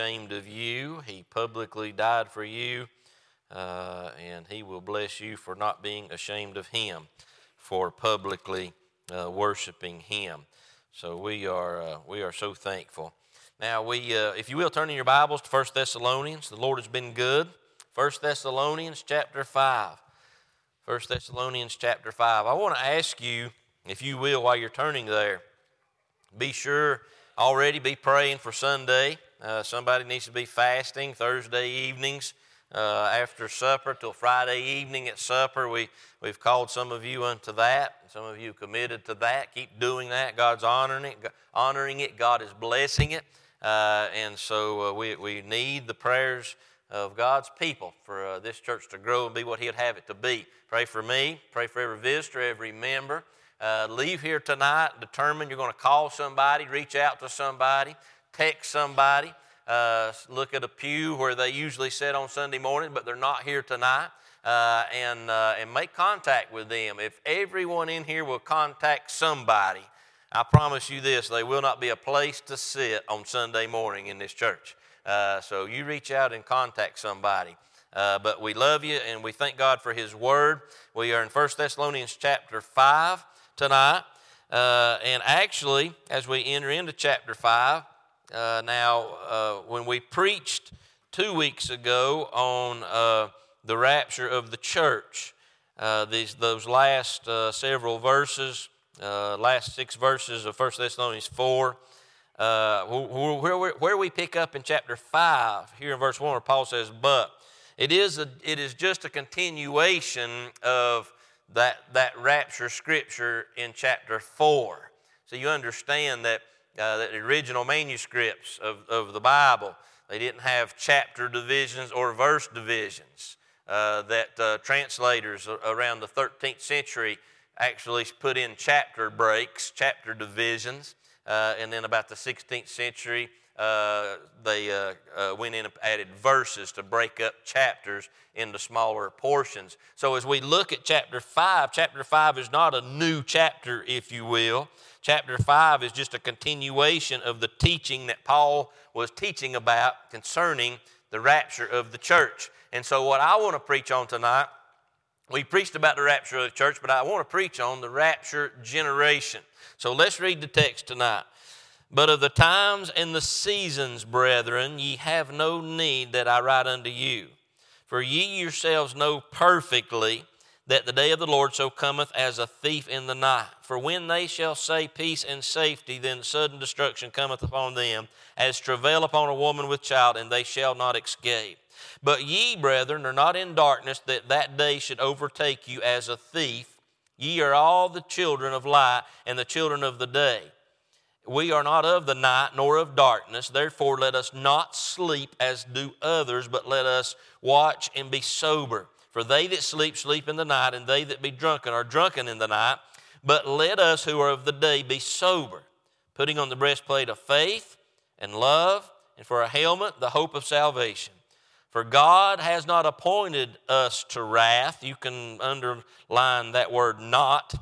ashamed of you. He publicly died for you, and He will bless you for not being ashamed of Him, for publicly worshiping Him. So we are so thankful. Now if you will, turn in your Bibles to 1 Thessalonians. The Lord has been good. 1 Thessalonians chapter 5. 1 Thessalonians chapter 5. I want to ask you, if you will, while you're turning there, be sure already be praying for Sunday. Somebody needs to be fasting Thursday evenings after supper till Friday evening at supper. We've called some of you unto that. Some of you committed to that. Keep doing that. God's honoring it. God is blessing it. And so we need the prayers of God's people for this church to grow and be what He'd have it to be. Pray for me. Pray for every visitor, every member. Leave here tonight determined you're going to call somebody, reach out to somebody, text somebody, look at a pew where they usually sit on Sunday morning, but they're not here tonight, and make contact with them. If everyone in here will contact somebody, I promise you this, there will not be a place to sit on Sunday morning in this church. So you reach out and contact somebody. But we love you and we thank God for His Word. We are in 1 Thessalonians chapter 5 tonight. And actually, as we enter into chapter 5, when we preached 2 weeks ago on the rapture of the church, those last several verses, last 6 verses of 1 Thessalonians 4, where we pick up in chapter 5, here in verse 1, where Paul says, but it is just a continuation of that rapture scripture in chapter 4. So you understand that the original manuscripts of the Bible, they didn't have chapter divisions or verse divisions. That translators around the 13th century actually put in chapter breaks, chapter divisions, and then about the 16th century, they went in and added verses to break up chapters into smaller portions. So as we look at chapter 5 is not a new chapter, if you will. Chapter 5 is just a continuation of the teaching that Paul was teaching about concerning the rapture of the church. And so what I want to preach on tonight, we preached about the rapture of the church, but I want to preach on the rapture generation. So let's read the text tonight. But of the times and the seasons, brethren, ye have no need that I write unto you. For ye yourselves know perfectly that the day of the Lord so cometh as a thief in the night. For when they shall say peace and safety, then sudden destruction cometh upon them, as travail upon a woman with child, and they shall not escape. But ye, brethren, are not in darkness, that that day should overtake you as a thief. Ye are all the children of light and the children of the day. We are not of the night nor of darkness. Therefore let us not sleep as do others, but let us watch and be sober. For they that sleep, sleep in the night, and they that be drunken are drunken in the night. But let us who are of the day be sober, putting on the breastplate of faith and love, and for a helmet the hope of salvation. For God has not appointed us to wrath. You can underline that word not.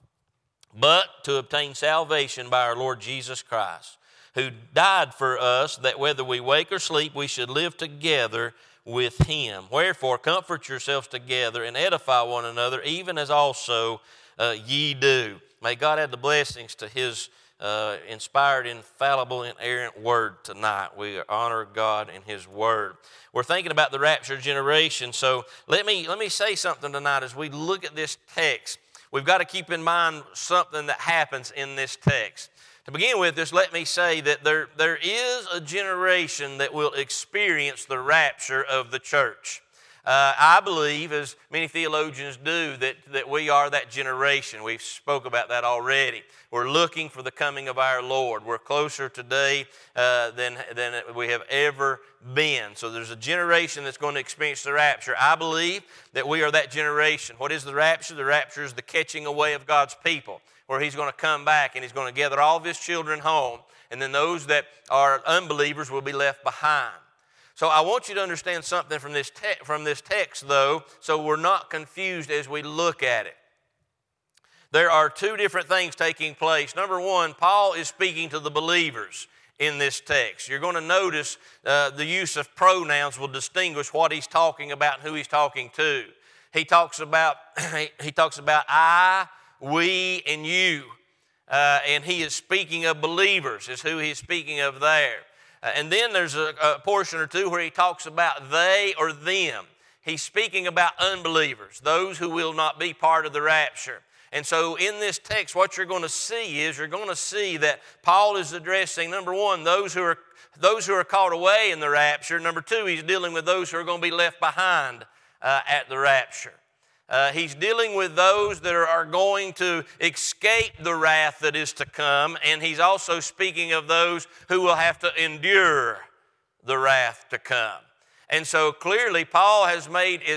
But to obtain salvation by our Lord Jesus Christ, who died for us, that whether we wake or sleep, we should live together with Him. Wherefore, comfort yourselves together and edify one another, even as also ye do. May God add the blessings to His inspired, infallible, inerrant Word tonight. We honor God and His Word. We're thinking about the rapture generation, so let me say something tonight as we look at this text. We've got to keep in mind something that happens in this text. To begin with, just let me say that there is a generation that will experience the rapture of the church. I believe, as many theologians do, that we are that generation. We've spoke about that already. We're looking for the coming of our Lord. We're closer today than we have ever been. So there's a generation that's going to experience the rapture. I believe that we are that generation. What is the rapture? The rapture is the catching away of God's people, where He's going to come back and He's going to gather all of His children home, and then those that are unbelievers will be left behind. So I want you to understand something from this text, though, so we're not confused as we look at it. There are two different things taking place. Number one, Paul is speaking to the believers. in this text. You're going to notice the use of pronouns will distinguish what he's talking about and who he's talking to. He talks about I, we, and you. And he is speaking of believers, is who he's speaking of there. And then there's a portion or two where he talks about they or them. He's speaking about unbelievers, those who will not be part of the rapture. And so in this text, what you're going to see is you're going to see that Paul is addressing, number one, those who are caught away in the rapture. Number two, he's dealing with those who are going to be left behind at the rapture. He's dealing with those that are going to escape the wrath that is to come, and he's also speaking of those who will have to endure the wrath to come. And so clearly Paul has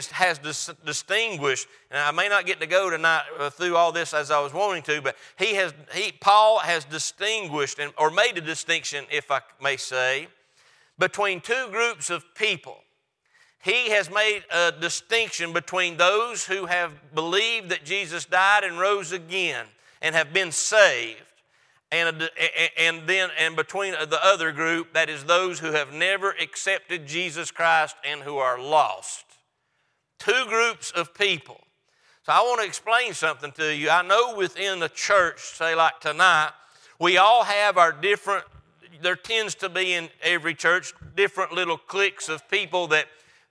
distinguished, and I may not get to go tonight through all this as I was wanting to, but Paul has distinguished or made a distinction, if I may say, between two groups of people. He has made a distinction between those who have believed that Jesus died and rose again and have been saved, and between the other group, that is those who have never accepted Jesus Christ and who are lost. Two groups of people. So I want to explain something to you. I know within the church, say like tonight, we all have our different, there tends to be in every church different little cliques of people that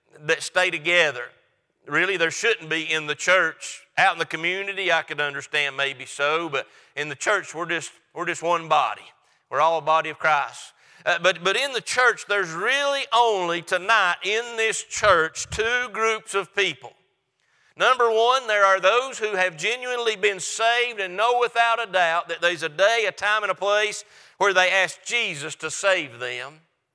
stay together. Really, there shouldn't be in the church. Out in the community, I could understand maybe so, but in the church, we're just one body. We're all a body of Christ. But in the church, there's really only tonight in this church two groups of people. Number one, there are those who have genuinely been saved and know without a doubt that there's a day, a time, and a place where they ask Jesus to save them.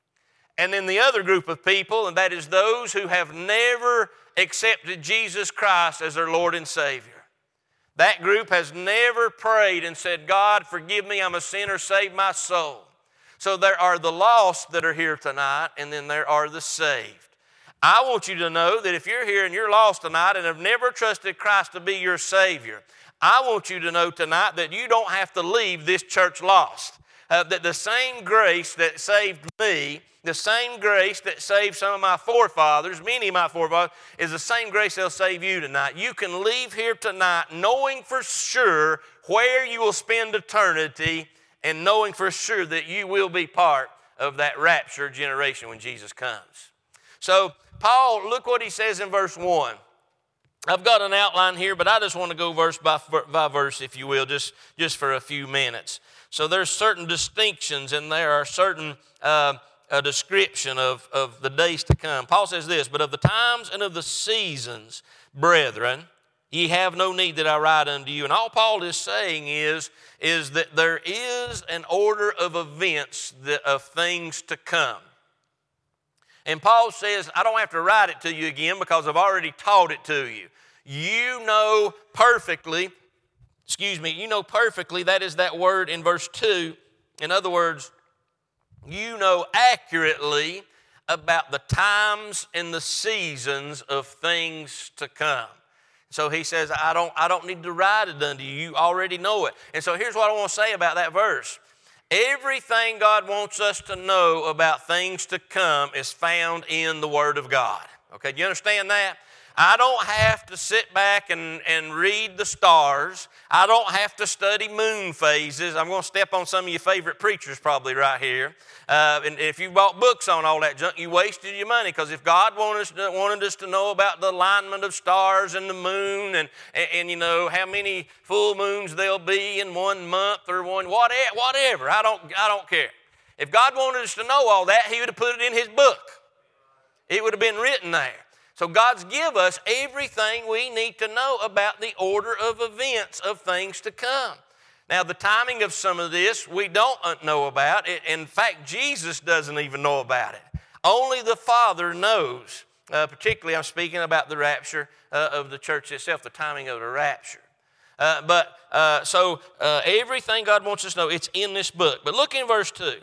And then the other group of people, and that is those who have never accepted Jesus Christ as their Lord and Savior. That group has never prayed and said, God, forgive me, I'm a sinner, save my soul. So there are the lost that are here tonight, and then there are the saved. I want you to know that if you're here and you're lost tonight and have never trusted Christ to be your Savior, I want you to know tonight that you don't have to leave this church lost. That the same grace that saved me, the same grace that saved some of my forefathers, many of my forefathers, is the same grace that'll save you tonight. You can leave here tonight knowing for sure where you will spend eternity and knowing for sure that you will be part of that rapture generation when Jesus comes. So Paul, look what he says in verse 1. I've got an outline here, but I just want to go verse by verse, if you will, just for a few minutes. So there's certain distinctions and there are certain a description of the days to come. Paul says this, but of the times and of the seasons, brethren, ye have no need that I write unto you. And all Paul is saying is that there is an order of events, of things to come. And Paul says, I don't have to write it to you again because I've already taught it to you. You know perfectly, that is that word in verse 2. In other words, you know accurately about the times and the seasons of things to come. So he says, I don't need to write it unto you. You already know it. And so here's what I want to say about that verse. Everything God wants us to know about things to come is found in the Word of God. Okay, do you understand that? I don't have to sit back and read the stars. I don't have to study moon phases. I'm going to step on some of your favorite preachers probably right here. And if you bought books on all that junk, you wasted your money, because if God wanted us to know about the alignment of stars and the moon and you know how many full moons there'll be in 1 month or whatever, I don't care. If God wanted us to know all that, He would have put it in His book. It would have been written there. So God's give us everything we need to know about the order of events of things to come. Now, the timing of some of this we don't know about. In fact, Jesus doesn't even know about it. Only the Father knows. Particularly, I'm speaking about the rapture of the church itself, the timing of the rapture. So everything God wants us to know, it's in this book. But look in verse 2.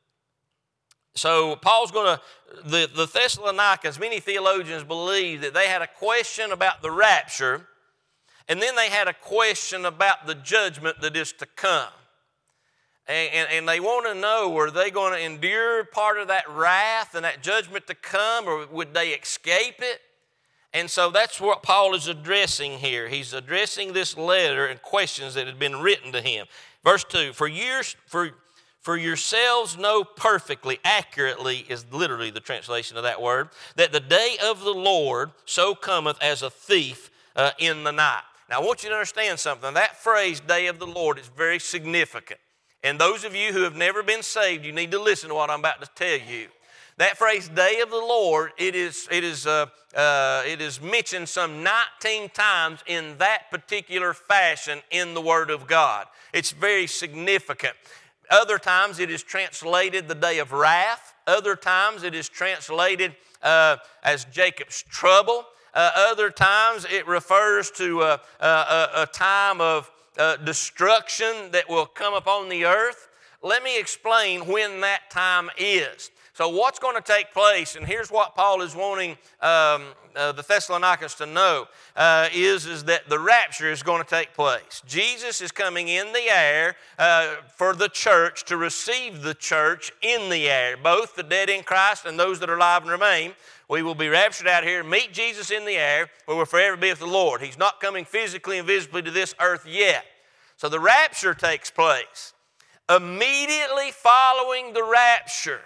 So Paul's going to, the Thessalonians, many theologians believe that they had a question about the rapture, and then they had a question about the judgment that is to come. And they want to know, are they going to endure part of that wrath and that judgment to come, or would they escape it? And so that's what Paul is addressing here. He's addressing this letter and questions that had been written to him. Verse 2, for yourselves know perfectly, accurately is literally the translation of that word, that the day of the Lord so cometh as a thief in the night. Now I want you to understand something. That phrase, day of the Lord, is very significant. And those of you who have never been saved, you need to listen to what I'm about to tell you. That phrase, day of the Lord, it is mentioned some 19 times in that particular fashion in the Word of God. It's very significant. Other times it is translated the day of wrath. Other times it is translated as Jacob's trouble. Other times it refers to a time of destruction that will come upon the earth. Let me explain when that time is. So what's going to take place, and here's what Paul is wanting the Thessalonians to know, is that the rapture is going to take place. Jesus is coming in the air for the church to receive the church in the air, both the dead in Christ and those that are alive and remain. We will be raptured out here, meet Jesus in the air, where we'll forever be with the Lord. He's not coming physically and visibly to this earth yet. So the rapture takes place. Immediately following the rapture,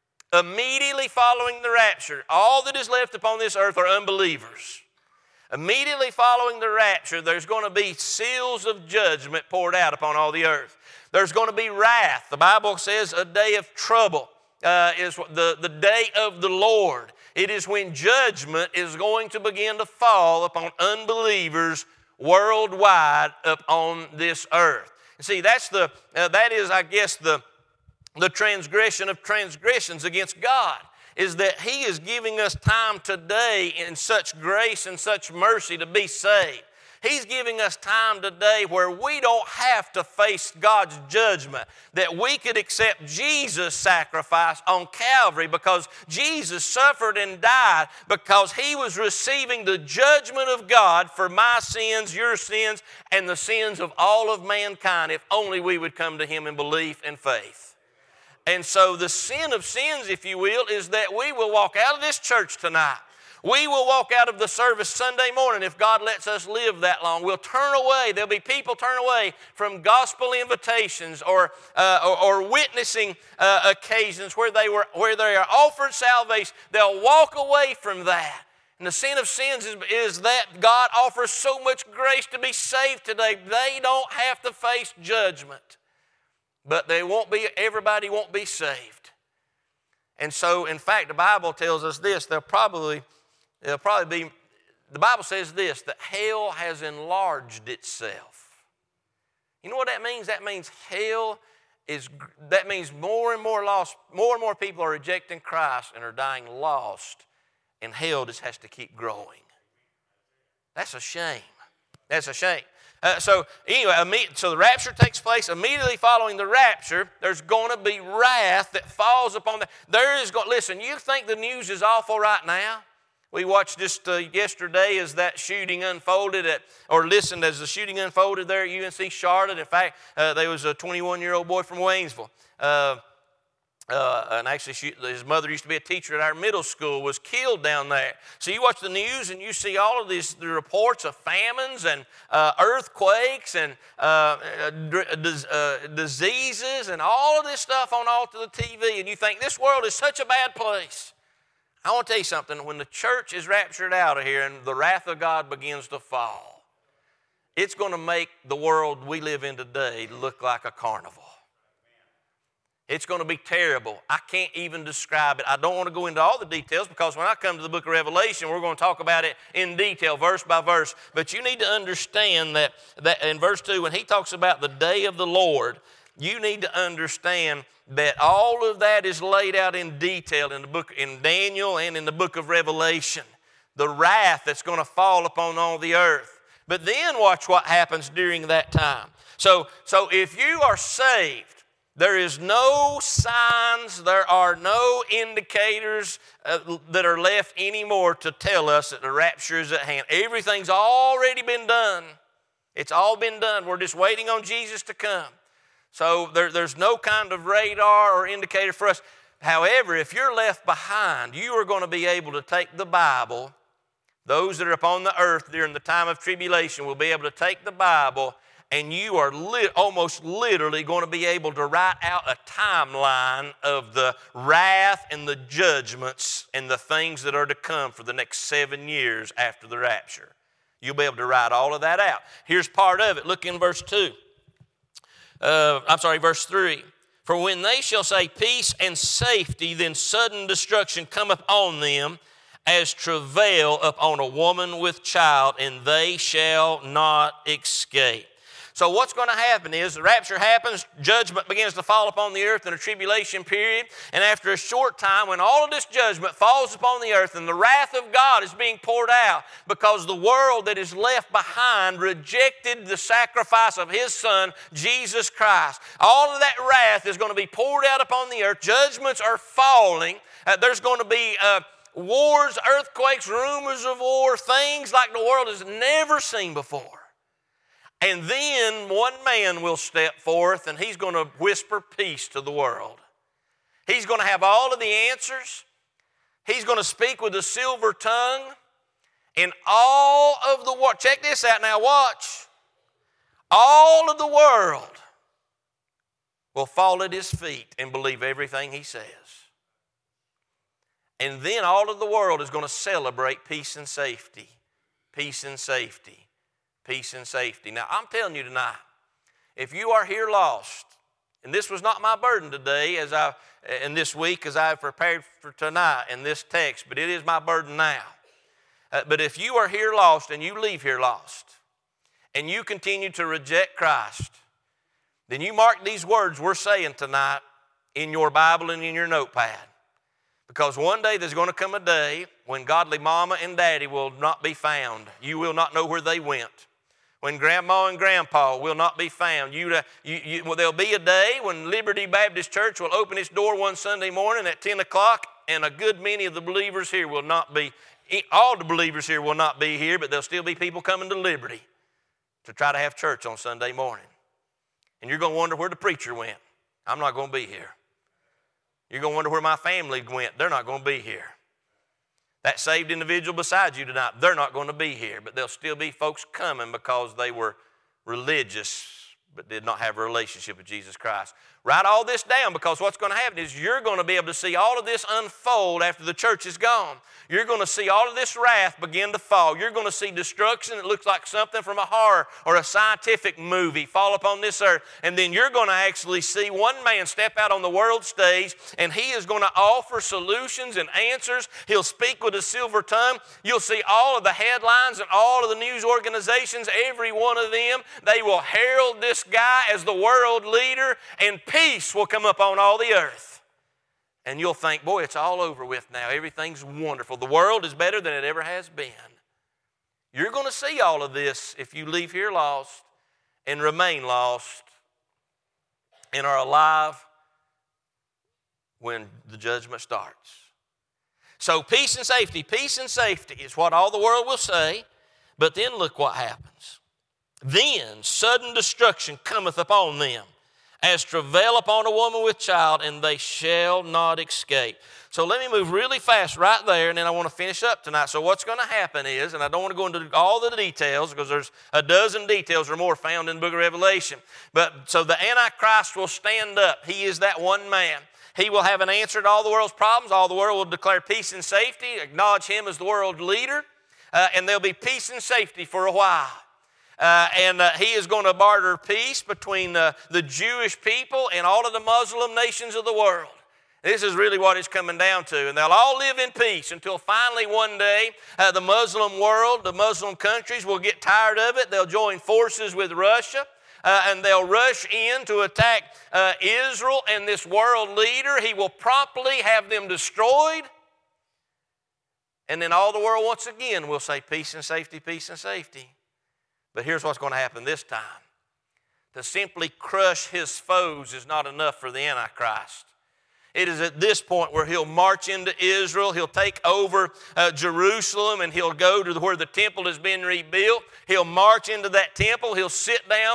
all that is left upon this earth are unbelievers. Immediately following the rapture, there's going to be seals of judgment poured out upon all the earth. There's going to be wrath. The Bible says a day of trouble is the day of the Lord. It is when judgment is going to begin to fall upon unbelievers worldwide upon this earth. And see, that is, I guess, the transgression of transgressions against God, is that He is giving us time today in such grace and such mercy to be saved. He's giving us time today where we don't have to face God's judgment, that we could accept Jesus' sacrifice on Calvary because Jesus suffered and died because He was receiving the judgment of God for my sins, your sins, and the sins of all of mankind if only we would come to Him in belief and faith. And so the sin of sins, if you will, is that we will walk out of this church tonight. We will walk out of the service Sunday morning if God lets us live that long. We'll turn away. There'll be people turn away from gospel invitations or witnessing occasions where they are offered salvation. They'll walk away from that. And the sin of sins is that God offers so much grace to be saved today. They don't have to face judgment. But everybody won't be saved. And so, in fact, the Bible tells us this. They'll probably be, the Bible says this, that hell has enlarged itself. You know what that means? That means that means more and more people are rejecting Christ and are dying lost, and hell just has to keep growing. That's a shame. That's a shame. So the rapture takes place. Immediately following the rapture, there's going to be wrath that falls upon listen, you think the news is awful right now? We watched just yesterday as that shooting unfolded listened as the shooting unfolded there at UNC Charlotte. In fact, there was a 21-year-old boy from Waynesville. And actually, his mother used to be a teacher at our middle school, was killed down there. So you watch the news and you see all of the reports of famines and earthquakes and diseases and all of this stuff on all to the TV, and you think this world is such a bad place. I want to tell you something. When the church is raptured out of here and the wrath of God begins to fall, it's going to make the world we live in today look like a carnival. It's going to be terrible. I can't even describe it. I don't want to go into all the details because when I come to the book of Revelation, we're going to talk about it in detail, verse by verse. But you need to understand that in verse 2, when he talks about the day of the Lord, you need to understand that all of that is laid out in detail in Daniel and in the book of Revelation. The wrath that's going to fall upon all the earth. But then watch what happens during that time. So if you are saved, there is no signs, there are no indicators that are left anymore to tell us that the rapture is at hand. Everything's already been done. It's all been done. We're just waiting on Jesus to come. So there's no kind of radar or indicator for us. However, if you're left behind, you are going to be able to take the Bible. Those that are upon the earth during the time of tribulation will be able to take the Bible, and you are almost literally going to be able to write out a timeline of the wrath and the judgments and the things that are to come for the next 7 years after the rapture. You'll be able to write all of that out. Here's part of it. Look in verse 3. For when they shall say peace and safety, then sudden destruction cometh on them, as travail upon a woman with child, and they shall not escape. So what's going to happen is the rapture happens, judgment begins to fall upon the earth in a tribulation period, and after a short time, when all of this judgment falls upon the earth and the wrath of God is being poured out because the world that is left behind rejected the sacrifice of His Son, Jesus Christ, all of that wrath is going to be poured out upon the earth. Judgments are falling. There's going to be wars, earthquakes, rumors of war, things like the world has never seen before. And then one man will step forth and he's going to whisper peace to the world. He's going to have all of the answers. He's going to speak with a silver tongue. And all of the world, check this out now, watch. All of the world will fall at His feet and believe everything He says. And then all of the world is going to celebrate peace and safety. Peace and safety. Peace and safety. Now, I'm telling you tonight, if you are here lost, and this was not my burden today and this week as I prepared for tonight in this text, but it is my burden now. But if you are here lost and you leave here lost, and you continue to reject Christ, then you mark these words we're saying tonight in your Bible and in your notepad. Because one day there's going to come a day when godly mama and daddy will not be found. You will not know where they went. When grandma and grandpa will not be found. There'll be a day when Liberty Baptist Church will open its door one Sunday morning at 10 o'clock, and a good many of the believers here will not be, all the believers here will not be here, but there'll still be people coming to Liberty to try to have church on Sunday morning. And you're going to wonder where the preacher went. I'm not going to be here. You're going to wonder where my family went. They're not going to be here. That saved individual beside you tonight, they're not going to be here, but there'll still be folks coming because they were religious but did not have a relationship with Jesus Christ. Write all this down, because what's going to happen is you're going to be able to see all of this unfold after the church is gone. You're going to see all of this wrath begin to fall. You're going to see destruction that looks like something from a horror or a scientific movie fall upon this earth. And then you're going to actually see one man step out on the world stage, and he is going to offer solutions and answers. He'll speak with a silver tongue. You'll see all of the headlines and all of the news organizations, every one of them, they will herald this guy as the world leader, and peace will come upon all the earth. And you'll think, boy, it's all over with now. Everything's wonderful. The world is better than it ever has been. You're going to see all of this if you leave here lost and remain lost and are alive when the judgment starts. So peace and safety is what all the world will say. But then look what happens. Then sudden destruction cometh upon them, as travail upon a woman with child, and they shall not escape. So let me move really fast right there, and then I want to finish up tonight. So what's going to happen is, and I don't want to go into all the details, because there's a dozen details or more found in the book of Revelation. But so the Antichrist will stand up. He is that one man. He will have an answer to all the world's problems. All the world will declare peace and safety, acknowledge him as the world leader, and there'll be peace and safety for a while. He is going to barter peace between the Jewish people and all of the Muslim nations of the world. This is really what it's coming down to. And they'll all live in peace until finally one day the Muslim world, the Muslim countries will get tired of it. They'll join forces with Russia. And they'll rush in to attack Israel and this world leader. He will promptly have them destroyed. And then all the world once again will say peace and safety, peace and safety. But here's what's going to happen this time. To simply crush his foes is not enough for the Antichrist. It is at this point where he'll march into Israel. He'll take over Jerusalem, and he'll go to where the temple has been rebuilt. He'll march into that temple. He'll sit down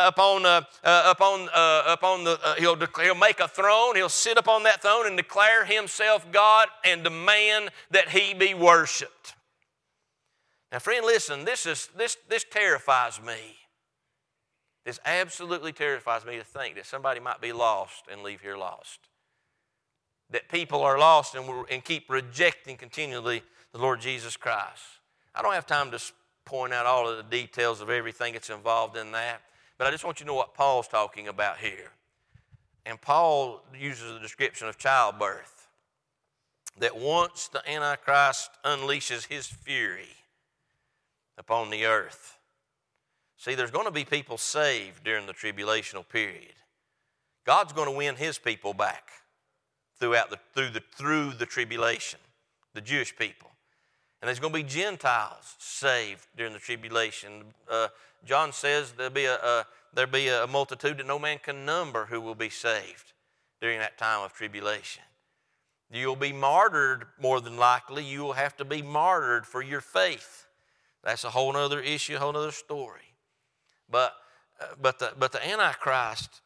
he'll make a throne. He'll sit upon that throne and declare himself God and demand that he be worshiped. Now, friend, listen. This terrifies me. This absolutely terrifies me to think that somebody might be lost and leave here lost. That people are lost and keep rejecting continually the Lord Jesus Christ. I don't have time to point out all of the details of everything that's involved in that, but I just want you to know what Paul's talking about here. And Paul uses the description of childbirth, that once the Antichrist unleashes his fury upon the earth. See, there's going to be people saved during the tribulational period. God's going to win his people back through the tribulation, the Jewish people. And there's going to be Gentiles saved during the tribulation. John says there'll be a multitude that no man can number who will be saved during that time of tribulation. You'll be martyred more than likely. You will have to be martyred for your faith. That's a whole other issue, a whole other story. But the Antichrist,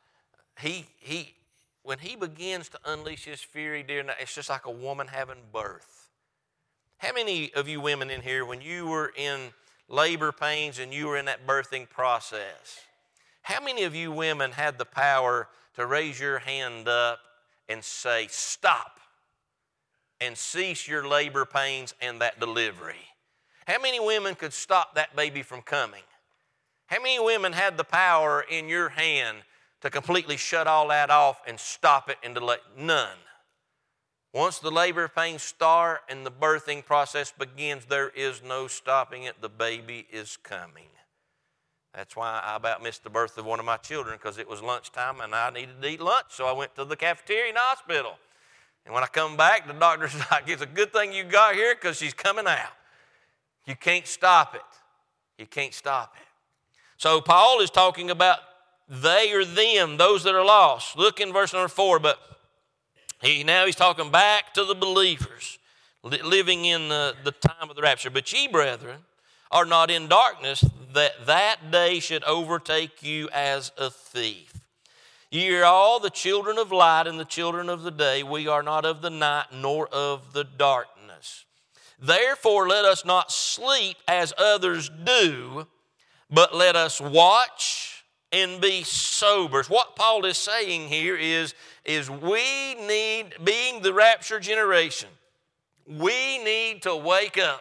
when he begins to unleash his fury during that, it's just like a woman having birth. How many of you women in here, when you were in labor pains and you were in that birthing process, how many of you women had the power to raise your hand up and say, stop, and cease your labor pains and that delivery? How many women could stop that baby from coming? How many women had the power in your hand to completely shut all that off and stop it and delay? None. Once the labor pains start and the birthing process begins, there is no stopping it. The baby is coming. That's why I about missed the birth of one of my children, because it was lunchtime and I needed to eat lunch. So I went to the cafeteria in the hospital. And when I come back, the doctor's like, it's a good thing you got here because she's coming out. You can't stop it. You can't stop it. So Paul is talking about they or them, those that are lost. Look in verse number 4, but he's talking back to the believers living in the time of the rapture. But ye, brethren, are not in darkness, that day should overtake you as a thief. Ye are all the children of light and the children of the day. We are not of the night nor of the darkness. Therefore let us not sleep as others do, but let us watch and be sober. What Paul is saying here is we need, being the rapture generation, we need to wake up.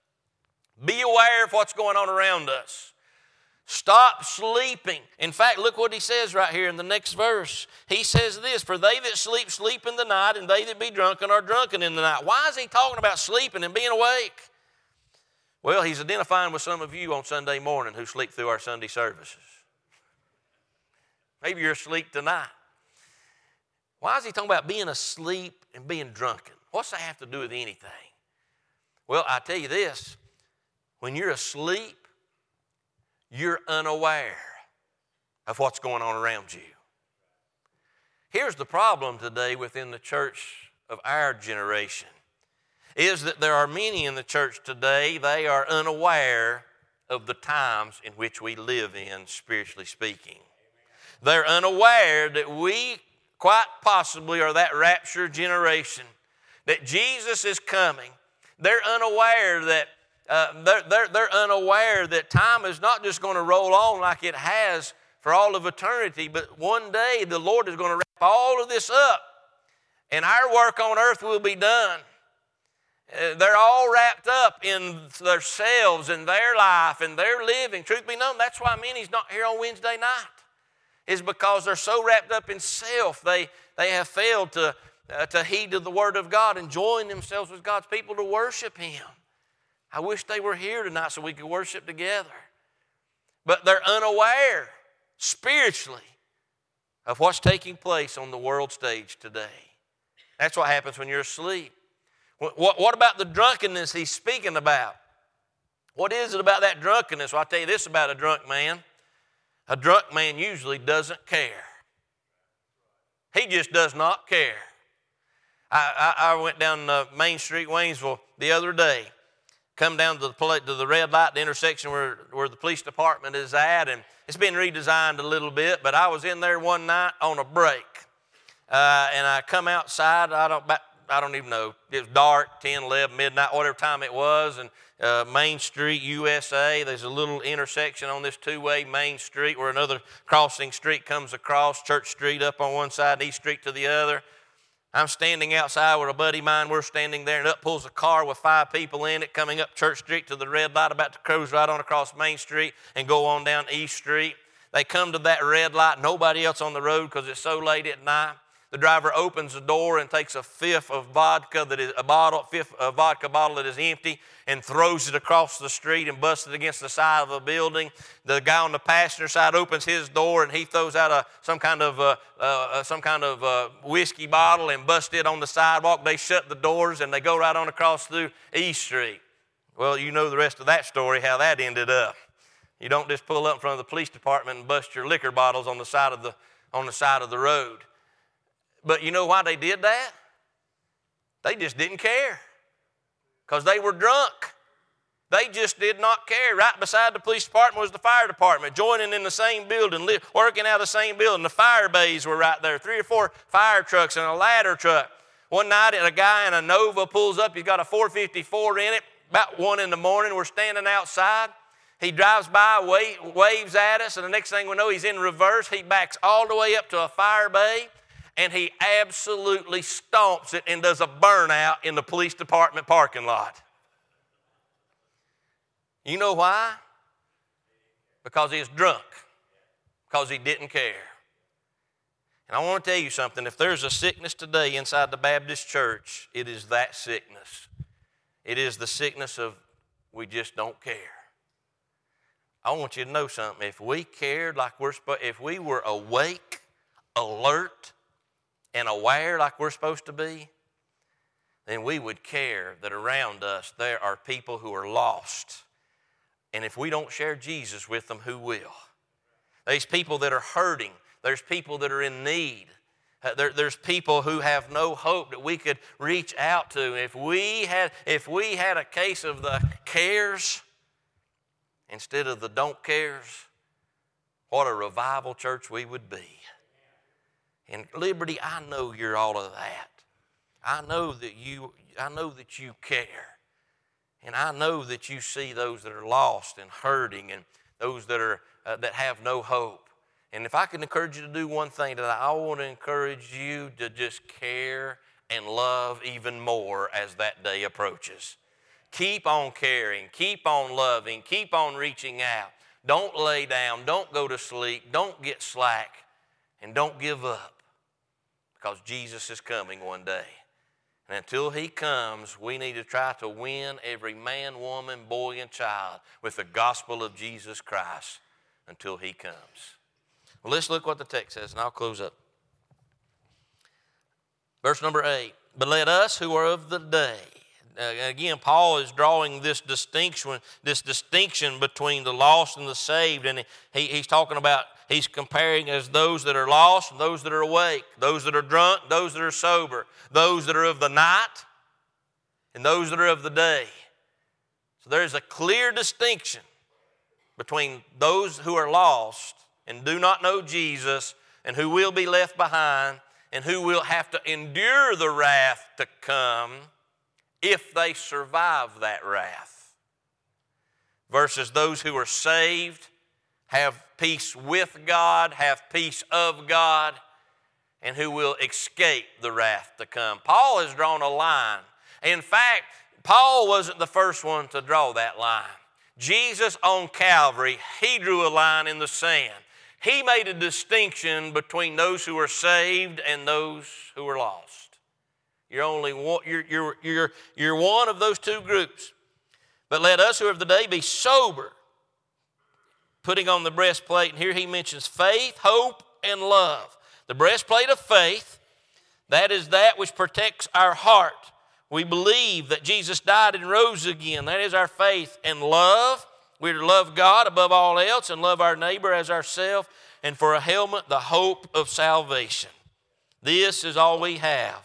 Be aware of what's going on around us. Stop sleeping. In fact, look what he says right here in the next verse. He says this, for they that sleep, sleep in the night, and they that be drunken are drunken in the night. Why is he talking about sleeping and being awake? Well, he's identifying with some of you on Sunday morning who sleep through our Sunday services. Maybe you're asleep tonight. Why is he talking about being asleep and being drunken? What's that have to do with anything? Well, I tell you this, when you're asleep, you're unaware of what's going on around you. Here's the problem today within the church of our generation, is that there are many in the church today, they are unaware of the times in which we live in, spiritually speaking. They're unaware that we quite possibly are that rapture generation, that Jesus is coming. They're unaware that they're unaware that time is not just going to roll on like it has for all of eternity, but one day the Lord is going to wrap all of this up and our work on earth will be done. They're all wrapped up in themselves and their life and their living. Truth be known, that's why many's not here on Wednesday night, is because they're so wrapped up in self. They have failed to heed to the Word of God and join themselves with God's people to worship Him. I wish they were here tonight so we could worship together. But they're unaware spiritually of what's taking place on the world stage today. That's what happens when you're asleep. What about the drunkenness he's speaking about? What is it about that drunkenness? Well, I'll tell you this about a drunk man. A drunk man usually doesn't care. He just does not care. I went down Main Street, Waynesville, the other day. Come down to the red light, the intersection where the police department is at, and it's been redesigned a little bit, but I was in there one night on a break. And I come outside, I don't even know. It was dark, 10, 11, midnight, whatever time it was, and Main Street, USA, there's a little intersection on this two-way Main Street where another crossing street comes across, Church Street up on one side, East Street to the other. I'm standing outside with a buddy of mine. We're standing there, and up pulls a car with 5 people in it coming up Church Street to the red light, about to cruise right on across Main Street and go on down East Street. They come to that red light, nobody else on the road because it's so late at night. The driver opens the door and takes a fifth of vodka vodka bottle that is empty and throws it across the street and busts it against the side of a building. The guy on the passenger side opens his door and he throws out some kind of whiskey bottle and busts it on the sidewalk. They shut the doors and they go right on across through East Street. Well, you know the rest of that story, how that ended up. You don't just pull up in front of the police department and bust your liquor bottles on the side of the road. But you know why they did that? They just didn't care because they were drunk. They just did not care. Right beside the police department was the fire department, joining in the same building, working out of the same building. The fire bays were right there, 3 or 4 fire trucks and a ladder truck. One night, a guy in a Nova pulls up. He's got a 454 in it. About 1 in the morning, we're standing outside. He drives by, waves at us, and the next thing we know, he's in reverse. He backs all the way up to a fire bay, and he absolutely stomps it and does a burnout in the police department parking lot. You know why? Because he was drunk. Because he didn't care. And I want to tell you something. If there's a sickness today inside the Baptist church, it is that sickness. It is the sickness of we just don't care. I want you to know something. If we cared like if we were awake, alert, and aware like we're supposed to be, then we would care that around us there are people who are lost. And if we don't share Jesus with them, who will? There's people that are hurting. There's people that are in need. There's people who have no hope that we could reach out to. If we had a case of the cares instead of the don't cares, what a revival church we would be. And Liberty, I know you're all of that. I know that you care. And I know that you see those that are lost and hurting and those that have no hope. And if I can encourage you to do one thing, that I want to encourage you to just care and love even more as that day approaches. Keep on caring, keep on loving, keep on reaching out. Don't lay down, don't go to sleep, don't get slack, and don't give up. Because Jesus is coming one day. And until he comes, we need to try to win every man, woman, boy, and child with the gospel of Jesus Christ until he comes. Well, let's look what the text says, and I'll close up. Verse number 8. But let us who are of the day. Again, Paul is drawing this distinction between the lost and the saved. And he's talking about, he's comparing as those that are lost and those that are awake, those that are drunk, those that are sober, those that are of the night, and those that are of the day. So there's a clear distinction between those who are lost and do not know Jesus and who will be left behind and who will have to endure the wrath to come if they survive that wrath, versus those who are saved, have peace with God, have peace of God, and who will escape the wrath to come. Paul has drawn a line. In fact, Paul wasn't the first one to draw that line. Jesus on Calvary, he drew a line in the sand. He made a distinction between those who are saved and those who are lost. You're only one, you're one of those two groups. But let us who are of the day be sober, putting on the breastplate. And here he mentions faith, hope, and love. The breastplate of faith, that is that which protects our heart. We believe that Jesus died and rose again. That is our faith. And love, we're to love God above all else and love our neighbor as ourselves. And for a helmet, the hope of salvation. This is all we have.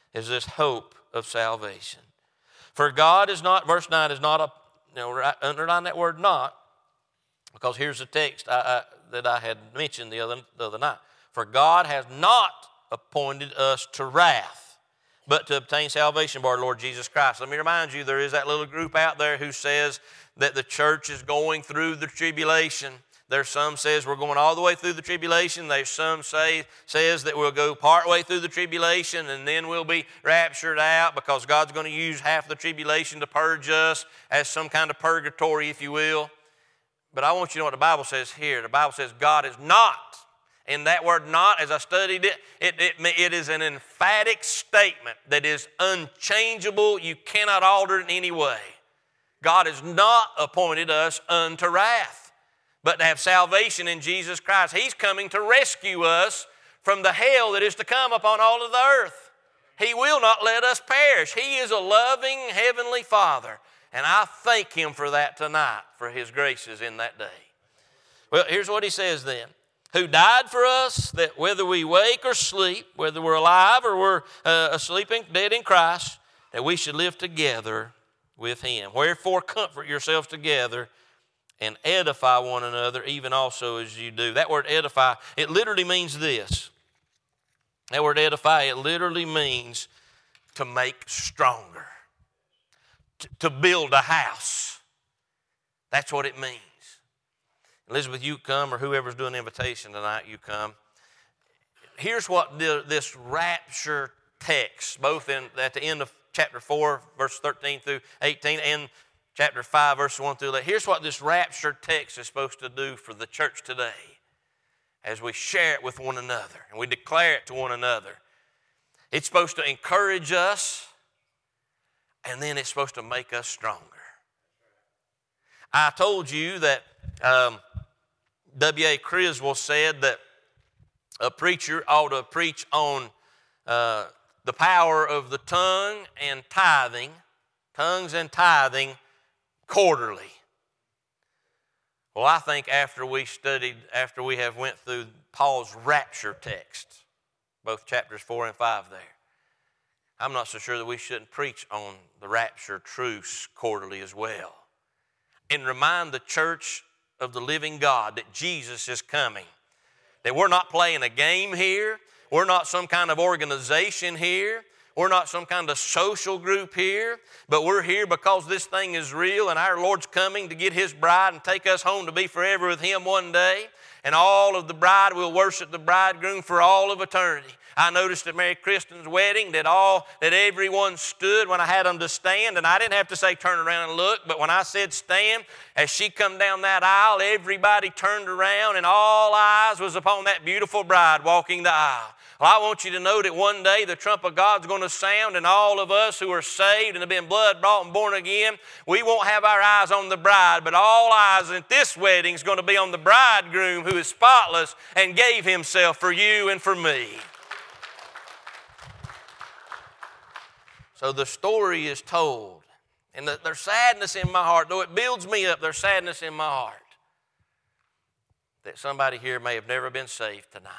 is this hope of salvation. For God is not, verse 9 is not underline that word not, because here's the text that I had mentioned the other night. For God has not appointed us to wrath, but to obtain salvation by our Lord Jesus Christ. Let me remind you, there is that little group out there who says that the church is going through the tribulation. There's some says we're going all the way through the tribulation. There's some says that we'll go part way through the tribulation and then we'll be raptured out because God's going to use half the tribulation to purge us as some kind of purgatory, if you will. But I want you to know what the Bible says here. The Bible says God is not. And that word not, as I studied it, it is an emphatic statement that is unchangeable. You cannot alter it in any way. God has not appointed us unto wrath, but to have salvation in Jesus Christ. He's coming to rescue us from the hell that is to come upon all of the earth. He will not let us perish. He is a loving heavenly Father. And I thank Him for that tonight, for His graces in that day. Well, here's what He says then. Who died for us, that whether we wake or sleep, whether we're alive or we're asleep and dead in Christ, that we should live together with Him. Wherefore comfort yourselves together and edify one another, even also as you do. That word edify, it literally means this. That word edify, it literally means to make stronger, to build a house. That's what it means. Elizabeth, you come, or whoever's doing the invitation tonight, you come. Here's what this rapture text, both at the end of chapter 4, verse 13 through 18, and chapter 5, verse 1 through 11. Here's what this rapture text is supposed to do for the church today as we share it with one another and we declare it to one another. It's supposed to encourage us, and then it's supposed to make us stronger. I told you that W.A. Criswell said that a preacher ought to preach on the power of the tongue and tithing, tongues and tithing quarterly. Well, I think after we have went through Paul's rapture text, both chapters 4 and 5 there, I'm not so sure that we shouldn't preach on the rapture truths quarterly as well. And remind the church of the living God that Jesus is coming. That we're not playing a game here. We're not some kind of organization here. We're not some kind of social group here. But we're here because this thing is real and our Lord's coming to get His bride and take us home to be forever with Him one day. And all of the bride will worship the bridegroom for all of eternity. I noticed at Mary Kristen's wedding that everyone stood when I had them to stand, and I didn't have to say turn around and look, but when I said stand, as she come down that aisle, everybody turned around and all eyes was upon that beautiful bride walking the aisle. Well, I want you to know that one day the trump of God's going to sound, and all of us who are saved and have been blood bought and born again, we won't have our eyes on the bride, but all eyes at this wedding is going to be on the bridegroom who is spotless and gave Himself for you and for me. So the story is told, and there's sadness in my heart, though it builds me up, there's sadness in my heart that somebody here may have never been saved tonight.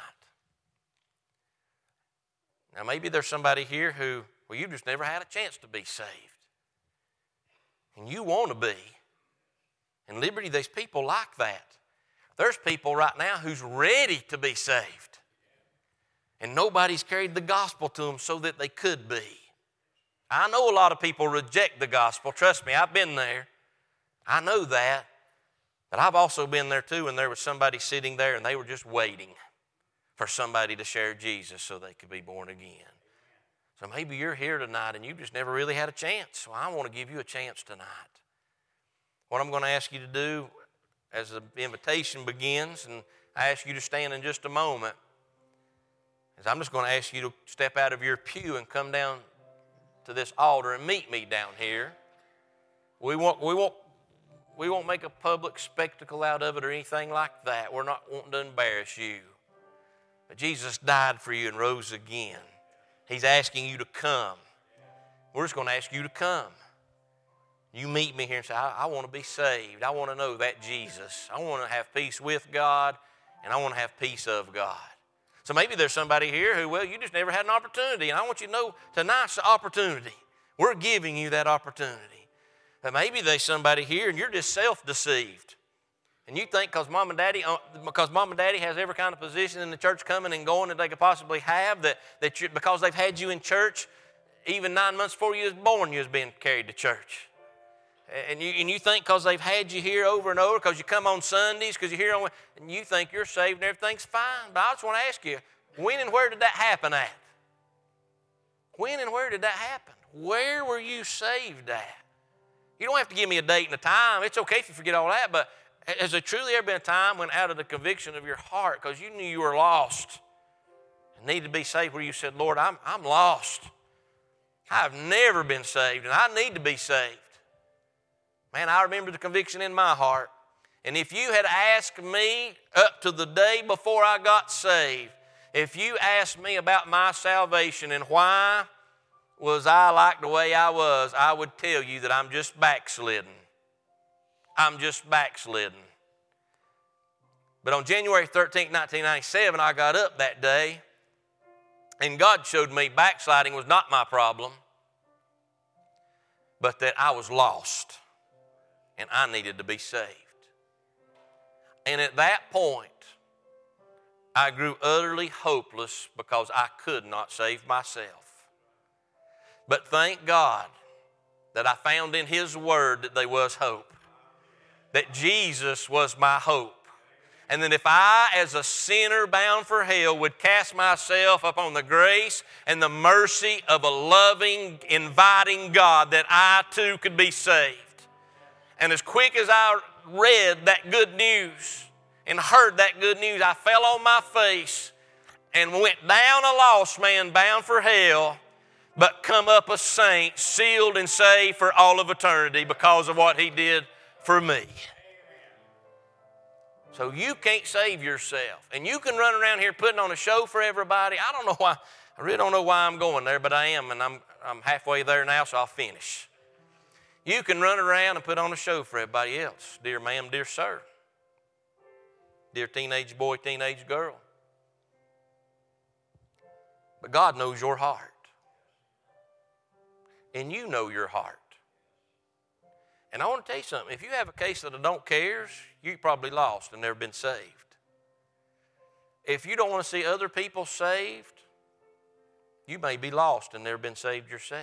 Now maybe there's somebody here who, you just never had a chance to be saved. And you want to be. In Liberty, there's people like that. There's people right now who's ready to be saved. And nobody's carried the gospel to them so that they could be. I know a lot of people reject the gospel. Trust me, I've been there. I know that. But I've also been there too, and there was somebody sitting there and they were just waiting for somebody to share Jesus so they could be born again. So maybe you're here tonight and you just never really had a chance. Well, I want to give you a chance tonight. What I'm going to ask you to do as the invitation begins, and I ask you to stand in just a moment, is I'm just going to ask you to step out of your pew and come down to this altar and meet me down here. We won't make a public spectacle out of it or anything like that. We're not wanting to embarrass you. But Jesus died for you and rose again. He's asking you to come. We're just going to ask you to come. You meet me here and say, I want to be saved. I want to know that Jesus. I want to have peace with God, and I want to have peace of God. So maybe there's somebody here who, well, you just never had an opportunity. And I want you to know tonight's the opportunity. We're giving you that opportunity. But maybe there's somebody here and you're just self-deceived. And you think because mom and daddy has every kind of position in the church coming and going that they could possibly have, that because they've had you in church, even 9 months before you was born, you was being carried to church. And you think because they've had you here over and over, because you come on Sundays, because you're here and you think you're saved and everything's fine. But I just want to ask you, when and where did that happen at? When and where did that happen? Where were you saved at? You don't have to give me a date and a time. It's okay if you forget all that, but has there truly ever been a time when out of the conviction of your heart, because you knew you were lost and needed to be saved, where you said, Lord, I'm lost. I've never been saved and I need to be saved. Man, I remember the conviction in my heart. And if you had asked me up to the day before I got saved, if you asked me about my salvation and why was I like the way I was, I would tell you that I'm just backslidden. I'm just backslidden. But on January 13, 1997, I got up that day and God showed me backsliding was not my problem, but that I was lost and I needed to be saved. And at that point, I grew utterly hopeless because I could not save myself. But thank God that I found in His Word that there was hope, that Jesus was my hope. And that if I, as a sinner bound for hell, would cast myself upon the grace and the mercy of a loving, inviting God, that I too could be saved. And as quick as I read that good news and heard that good news, I fell on my face and went down a lost man bound for hell, but come up a saint, sealed and saved for all of eternity because of what He did for me. So you can't save yourself. And you can run around here putting on a show for everybody. I don't know why. I really don't know why I'm going there, but I am, and I'm halfway there now, so I'll finish. You can run around and put on a show for everybody else. Dear ma'am, dear sir. Dear teenage boy, teenage girl. But God knows your heart. And you know your heart. And I want to tell you something. If you have a case of the don't cares, you probably lost and never been saved. If you don't want to see other people saved, you may be lost and never been saved yourself.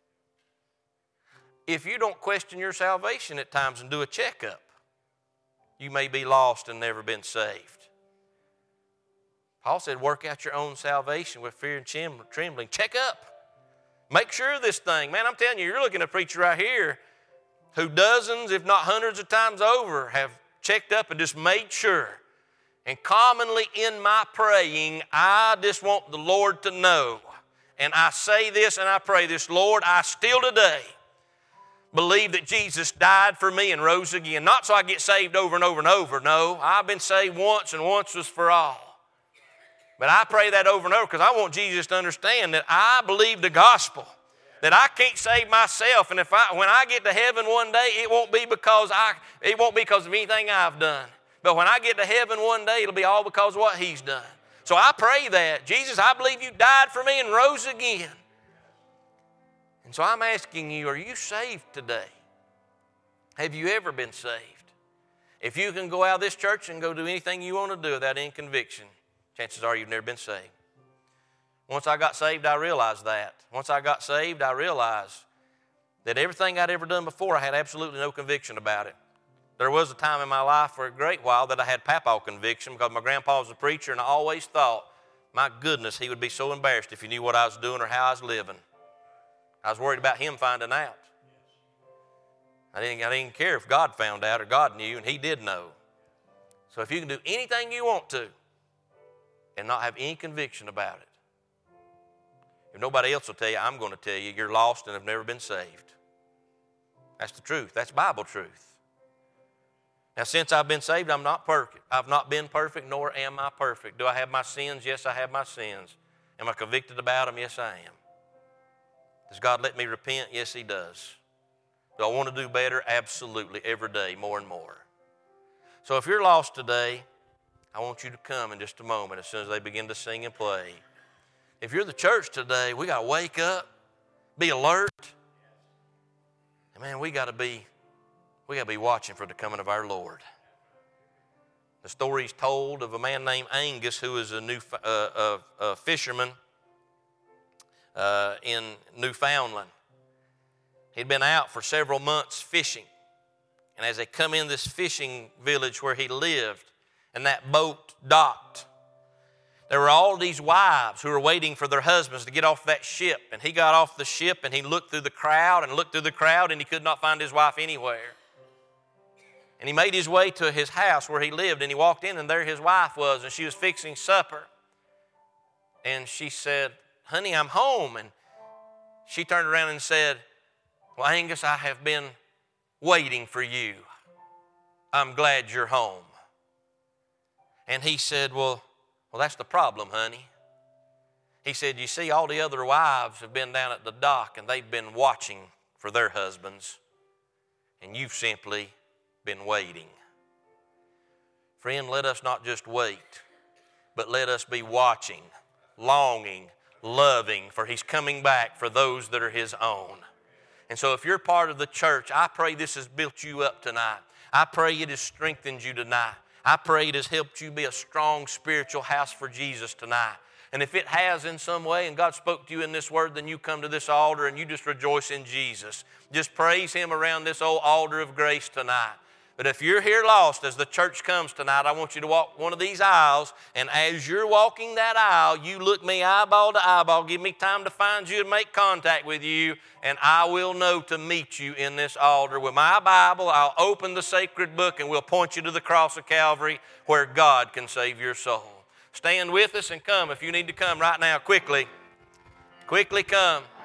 If you don't question your salvation at times and do a checkup, you may be lost and never been saved. Paul said, work out your own salvation with fear and trembling. Check up. Make sure of this thing. Man, I'm telling you, you're looking at a preacher right here who dozens, if not hundreds of times over, have checked up and just made sure. And commonly in my praying, I just want the Lord to know. And I say this and I pray this, Lord, I still today believe that Jesus died for me and rose again. Not so I get saved over and over and over. No, I've been saved once and once was for all. But I pray that over and over because I want Jesus to understand that I believe the gospel. That I can't save myself, and when I get to heaven one day, it won't be because of anything I've done. But when I get to heaven one day, it'll be all because of what He's done. So I pray that, Jesus, I believe You died for me and rose again. And so I'm asking you, are you saved today? Have you ever been saved? If you can go out of this church and go do anything you want to do without any conviction, chances are you've never been saved. Once I got saved, I realized that. Once I got saved, I realized that everything I'd ever done before, I had absolutely no conviction about it. There was a time in my life for a great while that I had papaw conviction because my grandpa was a preacher, and I always thought, my goodness, he would be so embarrassed if he knew what I was doing or how I was living. I was worried about him finding out. I didn't care if God found out or God knew, and He did know. So if you can do anything you want to and not have any conviction about it, if nobody else will tell you, I'm going to tell you, you're lost and have never been saved. That's the truth. That's Bible truth. Now, since I've been saved, I'm not perfect. I've not been perfect, nor am I perfect. Do I have my sins? Yes, I have my sins. Am I convicted about them? Yes, I am. Does God let me repent? Yes, He does. Do I want to do better? Absolutely, every day, more and more. So if you're lost today I want you to come in just a moment as soon as they begin to sing and play. If you're the church today, we got to wake up, be alert. And man, we got to be watching for the coming of our Lord. The story's told of a man named Angus who was a fisherman in Newfoundland. He'd been out for several months fishing. And as they come in this fishing village where he lived, and that boat docked, there were all these wives who were waiting for their husbands to get off that ship. And he got off the ship and he looked through the crowd and he could not find his wife anywhere. And he made his way to his house where he lived, and he walked in, and there his wife was, and she was fixing supper. And she said, "Honey, I'm home." And she turned around and said, "Well, Angus, I have been waiting for you. I'm glad you're home." And he said, well, that's the problem, honey. He said, "You see, all the other wives have been down at the dock, and they've been watching for their husbands, and you've simply been waiting." Friend, let us not just wait, but let us be watching, longing, loving, for He's coming back for those that are His own. And so if you're part of the church, I pray this has built you up tonight. I pray it has strengthened you tonight. I pray it has helped you be a strong spiritual house for Jesus tonight. And if it has in some way, and God spoke to you in this word, then you come to this altar and you just rejoice in Jesus. Just praise Him around this old altar of grace tonight. But if you're here lost as the church comes tonight, I want you to walk one of these aisles, and as you're walking that aisle, you look me eyeball to eyeball, give me time to find you and make contact with you, and I will know to meet you in this altar. With my Bible, I'll open the sacred book, and we'll point you to the cross of Calvary where God can save your soul. Stand with us and come if you need to come right now, quickly. Quickly come.